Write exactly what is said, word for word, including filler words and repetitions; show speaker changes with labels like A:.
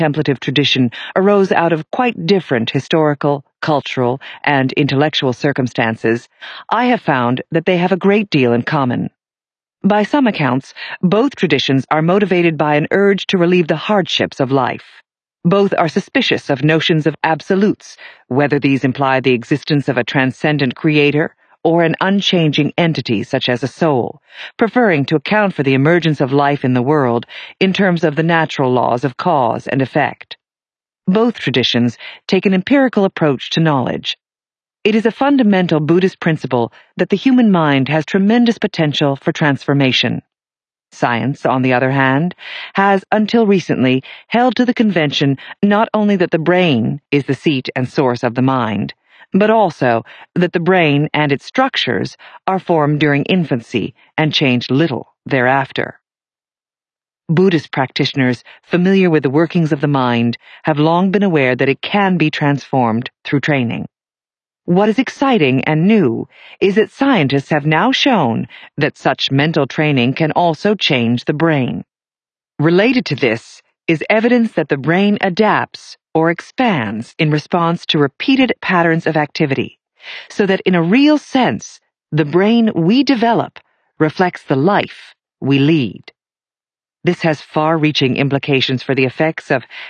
A: contemplative tradition arose out of quite different historical, cultural, and intellectual circumstances, I have found that they have a great deal in common. By some accounts, both traditions are motivated by an urge to relieve the hardships of life. Both are suspicious of notions of absolutes, whether these imply the existence of a transcendent creator or an unchanging entity such as a soul, preferring to account for the emergence of life in the world in terms of the natural laws of cause and effect. Both traditions take an empirical approach to knowledge. It is a fundamental Buddhist principle that the human mind has tremendous potential for transformation. Science, on the other hand, has until recently held to the convention not only that the brain is the seat and source of the mind, but also that the brain and its structures are formed during infancy and change little thereafter. Buddhist practitioners familiar with the workings of the mind have long been aware that it can be transformed through training. What is exciting and new is that scientists have now shown that such mental training can also change the brain. Related to this is evidence that the brain adapts or expands in response to repeated patterns of activity, so that in a real sense, the brain we develop reflects the life we lead. This has far-reaching implications for the effects of